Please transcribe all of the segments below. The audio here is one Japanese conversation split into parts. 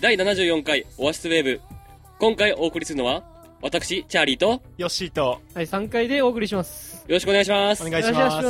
第74回オアシスウェーブ。今回お送りするのは、私、チャーリーと、 ヨッシーと、 はい、3回でお送りします。 よろしくお願いします。 お願いします。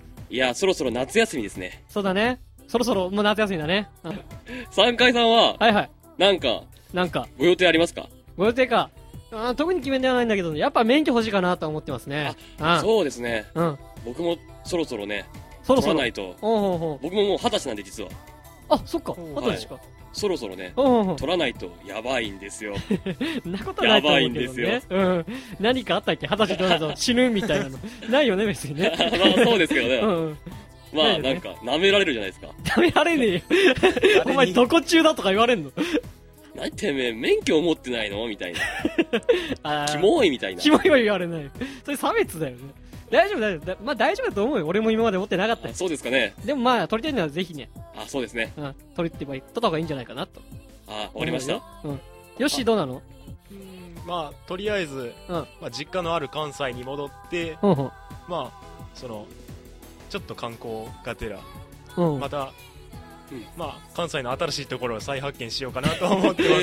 いや、そろそろ夏休みですね。 そうだね。そろそろ、もう夏休みだね。 3回さんは、 はいはい。 なんか、ご予定ありますか？ ご予定か。特に決めではないんだけど、やっぱ免許欲しいかなと思ってますね。 そうですね。 うん。 僕もそろそろね、 取らないと。僕ももう20歳なんで実は。 あ、そっか。20歳か。 そろそろね、取らないとやばいんですよ。 なことないと思うけどね。やばいんですよ。うん。何かあったっけ？20歳取らないと死ぬみたいなの。ないよね、別にね。 まあそうですけどね。うん。まあなんか、舐められるじゃないですか。 舐められねえよ。お前どこ中だとか言われんの？ 何てめえ、免許を持ってないのみたいな。キモいみたいな。 キモいは言われない。それ差別だよね。大丈夫。まあ大丈夫だと思うよ。俺も今まで持ってなかったよ。 そうですかね。 でもまあ、取りたいのはぜひね。 そうですね。 取りってば言った方がいいんじゃないかなと。 終わりました。 うん。よし、どうなの？ まあ、とりあえず、まあ、実家のある関西に戻って、まあ、ちょっと観光がてら、また、まあ、関西の新しいところを再発見しようかなと思ってます。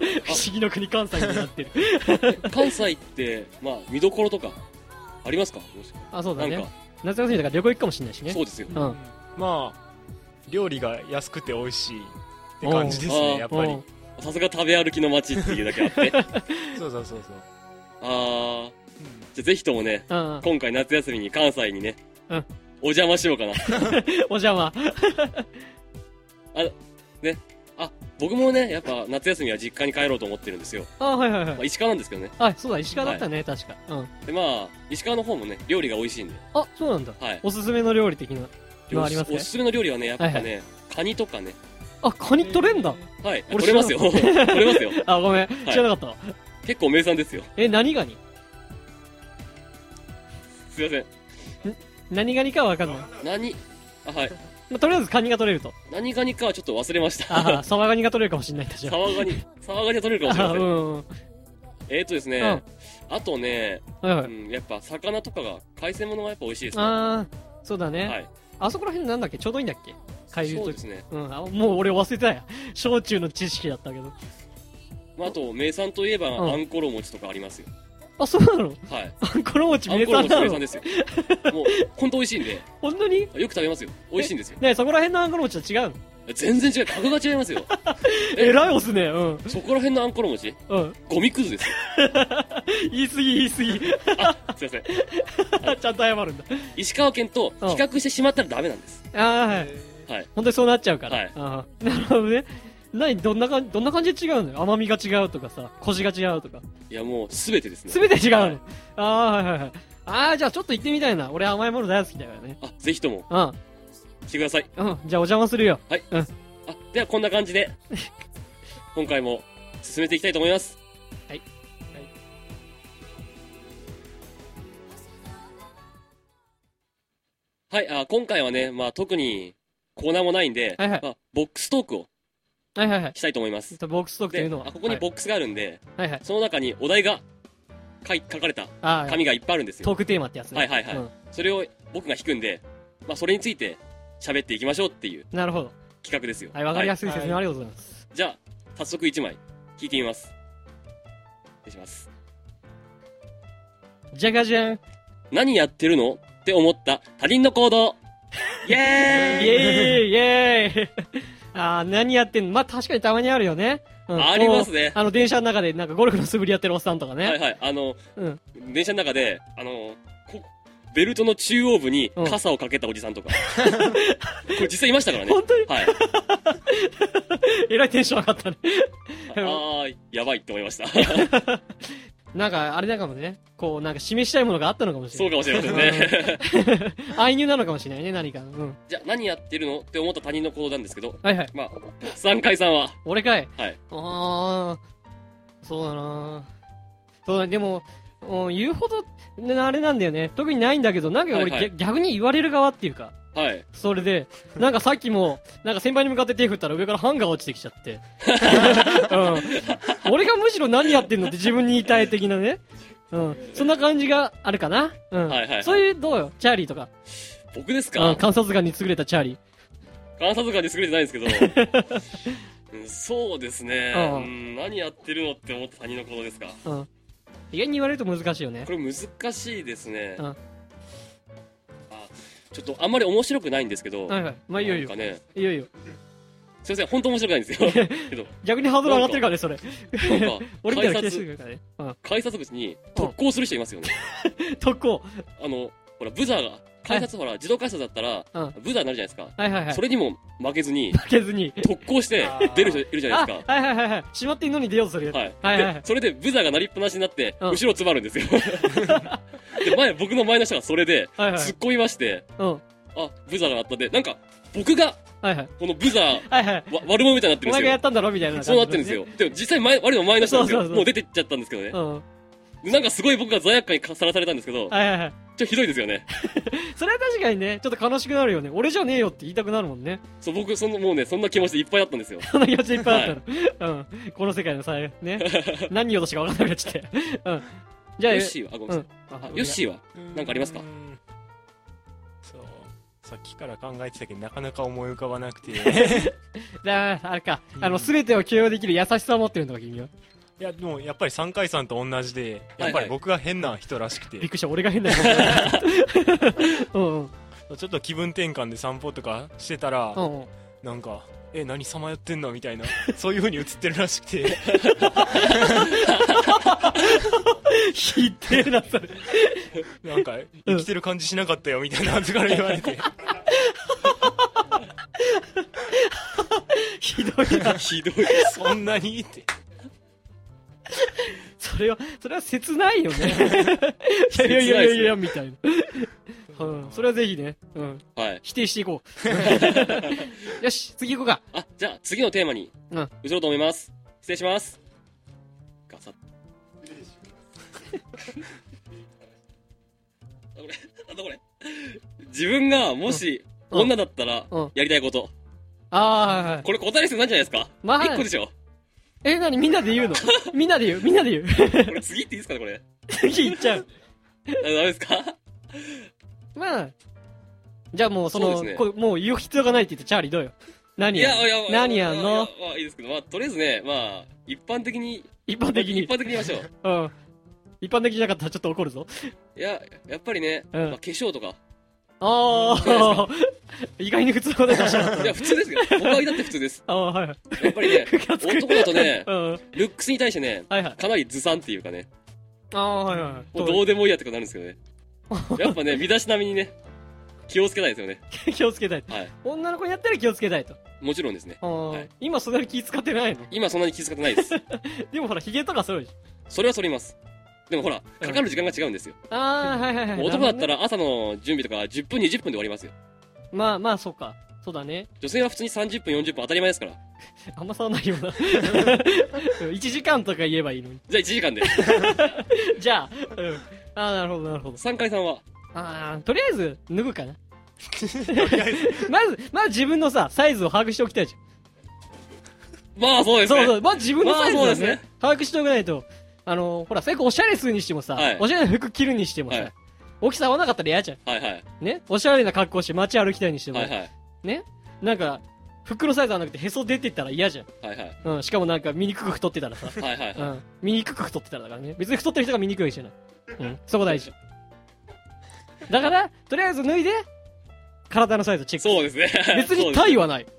不思議の国関西になってる。 関西って、まあ、見どころとか、ありますか？ そうだね。夏休みだから旅行行くかもしれないしね。 そうですよ。 まあ、料理が安くて美味しいって感じですね、やっぱり。 さすが食べ歩きの街っていうだけあって。 そう。 じゃあぜひともね、今回夏休みに関西にね、お邪魔しようかな。 お邪魔。 ね。僕もね、やっぱ夏休みは実家に帰ろうと思ってるんですよ。 はい。 石川なんですけどね。 そうだ、石川だったね、確か。 で、まあ、石川の方もね、料理が美味しいんで。 そうなんだ。 はい。 おすすめの料理的なのありますね。 おすすめの料理はね、やっぱね、カニとかね。 カニ取れんだ。 はい。取れますよ。取れますよ。 ごめん。知らなかった。 結構名産ですよ。 何ガニ？ すいません。 何ガニかはわかんない。 はい。 とりあえずカニが取れると。 何ガニかはちょっと忘れました。 サワガニが取れるかもしれないんだじゃあ。 サワガニは取れるかもしれません。ですね、あとね、やっぱ魚とかが、海鮮物がやっぱ美味しいですね。 そうだね。はい。あそこら辺なんだっけ？ちょうどいいんだっけ？海流と。 そうですね。 もう俺忘れてたや。小中の知識だったけど。 あと、名産といえば、あんころ餅とかありますよ。 そうなの？ はい。 あんころ餅名産なの？ 名産ですよ。もう、ほんと美味しいんで。 ほんとに？ よく食べますよ。美味しいんですよ。 ねえ、そこら辺のあんころ餅と違うの？ 全然違う。格が違いますよ。 えらいおすね。 そこら辺のあんころ餅？ゴミくずですよ。 言い過ぎ。すいません。 ちゃんと謝るんだ。 石川県と比較してしまったらダメなんです。 はい。本当にそうなっちゃうから。なるほどね。どんな感じで違うのよ？甘みが違うとかさ、コシが違うとか。 いや、もう、すべてですね。 すべて違うの？はい。じゃあちょっと行ってみたいな。俺甘いもの大好きだからね。 ぜひとも。来てください。 じゃあお邪魔するよ。 はい。ではこんな感じで、今回も進めていきたいと思います。はい。今回はね、まあ特にコーナーもないんで、ボックストークをしたいと思います。 ボックストークというのはここにボックスがあるんで、その中にお題が書かれた紙がいっぱいあるんですよ。 トークテーマってやつね。 はい。それを僕が引くんで、まあそれについて喋っていきましょうっていう企画ですよ。 わかりやすい説明ありがとうございます。 じゃあ早速1枚引いてみます。失礼します。 じゃがじゃん。 何やってるのって思った他人の行動。イエーイ何やってんの？まあ確かにたまにあるよね。 ありますね。 電車の中でなんかゴルフの素振りやってるおっさんとかね。 はい。電車の中で、ベルトの中央部に傘をかけたおじさんとか。これ実際いましたからね。 本当に？ はい。 えらいテンション上がったね。 やばいって思いました。 なんか、あれだかもね。なんか示したいものがあったのかもしれない。 そうかもしれませんね。 愛乳なのかもしれないね、何か。 じゃあ、何やってるのって思った他人の行動なんですけど。 はい。 まあ、3回さんは。 俺かい？ はい。 そうだなそうだ、でも、言うほど、あれなんだよね。特にないんだけど、なんか俺、逆に言われる側っていうか。 はい。 それで、なんかさっきも、なんか先輩に向かって手振ったら上からハンガー落ちてきちゃって。俺がむしろ何やってんのって自分に言いたい的なね。そんな感じがあるかな。そういう、どうよ、チャーリーとか。 僕ですか？ 観察眼に優れたチャーリー。 観察眼に優れてないんですけど、 そうですね。何やってるのって思った他人のことですか。 意外に言われると難しいよね。 これ難しいですね。ちょっとあんまり面白くないんですけど。 はいはい。まあいいよいいよ。 ね、 いいよいいよ。 すいません、本当面白くないんですよ。けど逆にハードル上がってるからね、それ。 なんか、 俺みたいな気がするからね。 改札口に特攻する人いますよね。 特攻。 ほら、ブザーが、改札ほら、自動改札だったら、ブザーになるじゃないですか。 はいはいはい。 それにも負けずに、特攻して出る人いるじゃないですか。 はいはいはいはい。閉まってんのに出ようとするやつ。 はいはい。それでブザーが鳴りっぱなしになって、後ろ詰まるんですよ。で、僕の前の人がそれで、突っ込みまして、ブザーが鳴ったんで、なんか、僕が、このブザー、悪者みたいになってるんですよ。 お前がやったんだろみたいな。 そうなってるんですよ。でも実際我の前の人なんですよ。もう出てっちゃったんですけどね。なんかすごい僕が罪悪感にさらされたんですけど、ちょっとひどいですよね。 それは確かにね、ちょっと悲しくなるよね。俺じゃねえよって言いたくなるもんね。 そう、僕、もうね、そんな気持ちでいっぱいあったんですよ。 そんな気持ちでいっぱいあったの。この世界のさ、ね。何言おうとしか分かんなくなっちゃって。 じゃあ、ヨッシーは、ごめんなさい。ヨッシーは、なんかありますか？ そう、さっきから考えてたけど、なかなか思い浮かばなくて。 あれか、すべてを許容できる優しさを持ってるんだか、君は。 いや、でもやっぱり3回さんと同じで、やっぱり僕が変な人らしくて。 びっくりした、俺が変な人。 ちょっと気分転換で散歩とかしてたら、なんか、何さまよってんのみたいな、そういう風に映ってるらしくて。 ひでえな、それ。 なんか、生きてる感じしなかったよ、みたいな後から言われて。 ひどいな。 ひどい。 そんなにって。 それは切ないよね。いや、みたいな。それはぜひね、否定していこう。よし、次行こうか。 じゃあ、次のテーマに、移ろうと思います。失礼します。ガサッ。これ。自分が、もし、女だったら、やりたいこと。これ答える必要ないんじゃないですか？1個でしょ。 何みんなで言うの？みんなで言う。 これ次っていいですかね、これ。 次言っちゃう。 ダメですか？ まあ、じゃあもうもう言う必要がないって言って、チャーリーどうよ。何やんの？ いいですけど、とりあえずね、一般的に言いましょう。一般的じゃなかったらちょっと怒るぞ。 いや、やっぱりね、化粧とか。 意外に普通の答え出しちゃった。 いや、普通ですよ。僕はだって普通です。やっぱりね、男だとね、ルックスに対してね、かなりずさんっていうかね。もうどうでもいいやってことになるんですけどね。やっぱね、身だしなみにね、気をつけたいですよね。 気をつけたい。女の子にやったら気をつけたいと。 もちろんですね。 今そんなに気使ってないの？ 今そんなに気使ってないです。 でもほら、髭とか剃るじゃん。 それは剃ります。でもほら、かかる時間が違うんですよ。男だったら朝の準備とか10分20分で終わりますよ。 まあ、そうか。そうだね。 女性は普通に30分40分当たり前ですから。 あんま差はないよな。1時間とか言えばいいのに。 じゃあ1時間で。 じゃあ、なるほど。 3回さんはとりあえず、脱ぐかな。まず自分のさ、サイズを把握しておきたいじゃん。 まあそうですね。 そう、まず自分のサイズをね、把握しておかないと。ほら、最近おしゃれするにしてもさ、おしゃれな服着るにしてもさ、大きさ合わなかったら嫌じゃん。ね、おしゃれな格好して街歩きたいにしても、ね、なんか、服のサイズ合わなくてへそ出てったら嫌じゃん。しかもなんか醜く太ってたらさ、醜く太ってたらだからね。別に太ってる人が醜いじゃない。そこ大事。だから、とりあえず脱いで、体のサイズチェック。 そうですね。 別に体はない。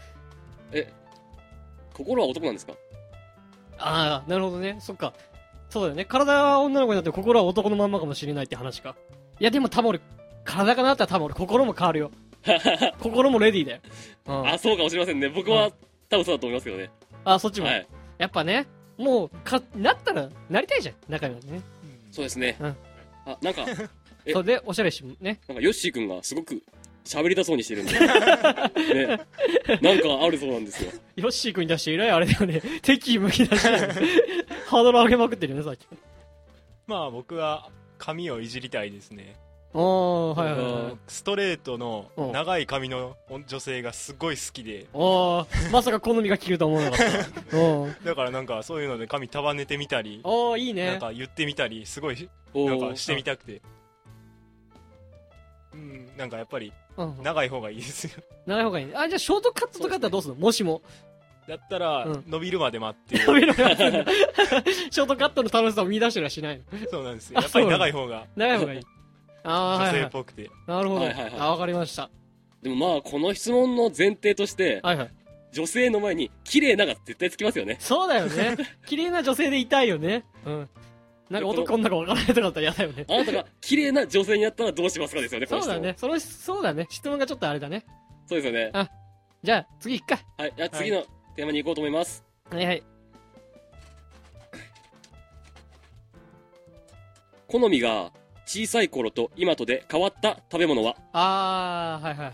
心は男なんですか？ なるほどね。そっか。そうだよね。体は女の子になって心は男のまんまかもしれないって話か。いやでも多分俺、体がなったら多分俺心も変わるよ。心もレディーだよ。 そうかもしれませんね。僕は多分そうだと思いますけどね。 そっちも。やっぱね、もう、なったら、なりたいじゃん。仲良くね。 そうですね。なんか、 それで、おしゃれし、ね。 なんか、ヨッシーくんがすごく喋りたそうにしてるんで。ね。なんかあるそうなんですよ。 ヨッシーくんに出して以来あれだよね。敵意向き出して、ハードル上げまくってるよね、さっき。 まあ、僕は、髪をいじりたいですね。 ストレートの長い髪の女性がすごい好きで、 まさか好みが聞くと思わなかっただからなんかそういうので髪束ねてみたり、 いいね、 なんか言ってみたりすごいなんかしてみたくて、なんかやっぱり長い方がいいですよ。 長い方がいいね。じゃあショートカットとかだったらどうするの？もしもだったら、伸びるまで待って。 伸びるまで待って。ショートカットの楽しさを見出したりはしないの？ そうなんですよ。やっぱり長い方が。 長い方がいい。 女性っぽくて。 なるほど。わかりました。 でもまあ、この質問の前提として、女性の前に綺麗なが絶対つきますよね。 そうだよね。綺麗な女性でいたいよね。うん。なんか男女が分からないとかだったら嫌だよね。 あなたが綺麗な女性になったらどうしますかですよね、 そうだね。そうだね。質問がちょっとあれだね。 そうですよね。 じゃあ、次行くか。 はい。じゃあ次のテーマに行こうと思います。 はいはい。 好みが小さい頃と今とで変わった食べ物は？ はいはい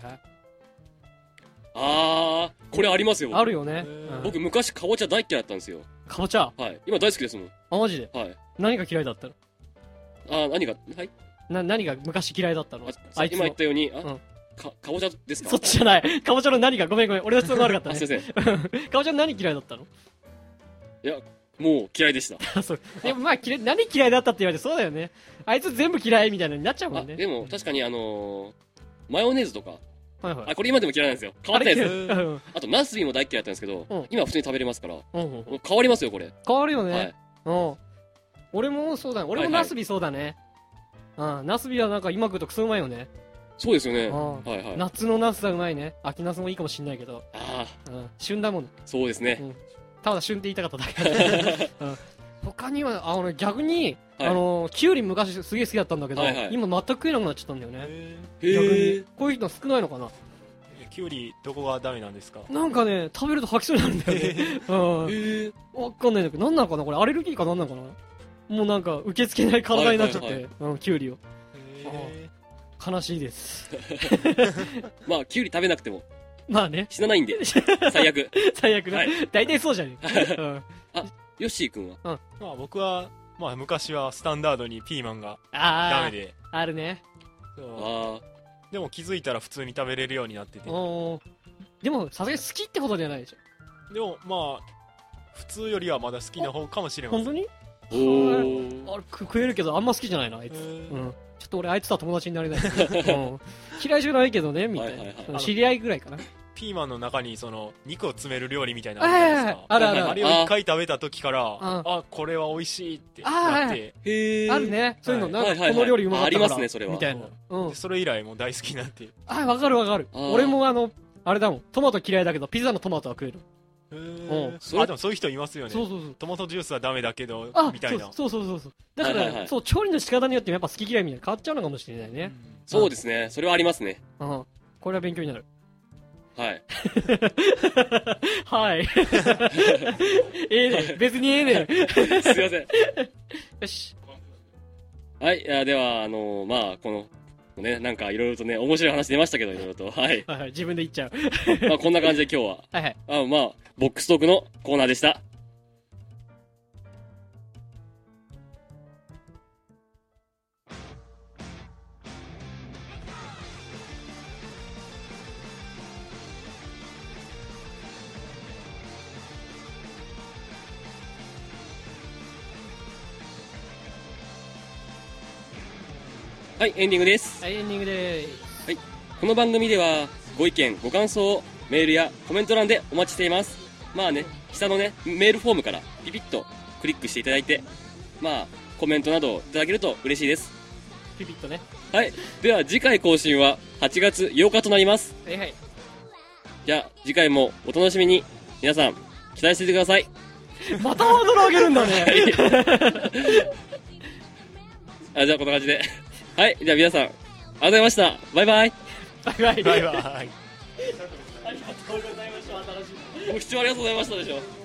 はい。 これありますよ。 あるよね。 僕昔かぼちゃ大嫌いだったんですよ。 かぼちゃ？ はい。今大好きですもん。 マジで？ はい。 何が嫌いだったの？ 何が、はい？ 何が昔嫌いだったの？ 今言ったように、かぼちゃですか？ そっちじゃない。かぼちゃの何が、ごめん。俺の質問が悪かったね。 すいません。 かぼちゃの何嫌いだったの？ いや、もう嫌いでした。 そう。でもまあ何嫌いだったって言われてそうだよね。あいつ全部嫌いみたいなになっちゃうもんね。 でも確かにマヨネーズとか、 はいはい。 これ今でも嫌いなんですよ。変わったやつ。あと、ナスビも大嫌いだったんですけど、今普通に食べれますから、変わりますよ、これ。 変わるよね。俺もそうだね。俺もナスビそうだね。ナスビはなんか今食うとクソうまいよね。 そうですよね。 夏のナスはうまいね。秋ナスもいいかもしんないけど。旬だもん。 そうですね。 ただ旬って言いたかっただけ。他には、逆に、キュウリ昔すげえ好きだったんだけど、今全く食えなくなっちゃったんだよね。逆に。こういう人少ないのかな？ キュウリどこがダメなんですか？ なんかね、食べると吐きそうになるんだよね。わかんないんだけど、なんなのかなこれ、アレルギーかなんなのかな？もうなんか、受け付けない体になっちゃって、キュウリを。悲しいです。 まあ、キュウリ食べなくても。 まあね。 死なないんで。最悪。 最悪ね。大体そうじゃねえ。 ヨッシー君は？ まあ僕は、昔はスタンダードにピーマンがダメで。 あるね。 でも気づいたら普通に食べれるようになってて。 でもさすがに好きってことじゃないでしょ。でも普通よりはまだ好きな方かもしれません。 本当に？食えるけどあんま好きじゃないな、あいつ。ちょっと俺あいつとは友達になれない。嫌いじゃないけどね、みたいな。知り合いぐらいかな。 ピーマンの中に肉を詰める料理みたいなのあるじゃないですか。あれを一回食べた時から、これは美味しいってなって。 あるね。そういうの、なんかこの料理うまかったから。ありますね、 それは。 みたいな。 それ以来もう大好きになって。 わかるわかる。俺もあれだもん。トマト嫌いだけど、ピザのトマトは食える。 でもそういう人いますよね。トマトジュースはダメだけど、みたいな。そう。だから、調理の仕方によってやっぱ好き嫌いみたいな変わっちゃうのかもしれないね。 そうですね。それはありますね。 これは勉強になる。 はい。 はい。別にええねん。すいません。 よし。 はい。では、この、ね、なんかいろいろとね、面白い話出ましたけど、いろいろと。はい。 自分で言っちゃう。こんな感じで今日は。ボックストークのコーナーでした。はい、エンディングです。 はい、エンディングです。 はい。この番組では、ご意見、ご感想をメールやコメント欄でお待ちしています。下のね、メールフォームからピピッとクリックしていただいて、コメントなどをいただけると嬉しいです。 ピピッとね。 はい。では、次回更新は8月8日となります。 はい。 じゃあ、次回もお楽しみに。皆さん、期待していてください。 またハードル上げるんだね。 じゃあ、こんな感じで。はい、じゃあ皆さん、ありがとうございました。バイバイ。 バイバイ。 バイバイ。 ありがとうございました。新しい。 ご視聴ありがとうございましたでしょ。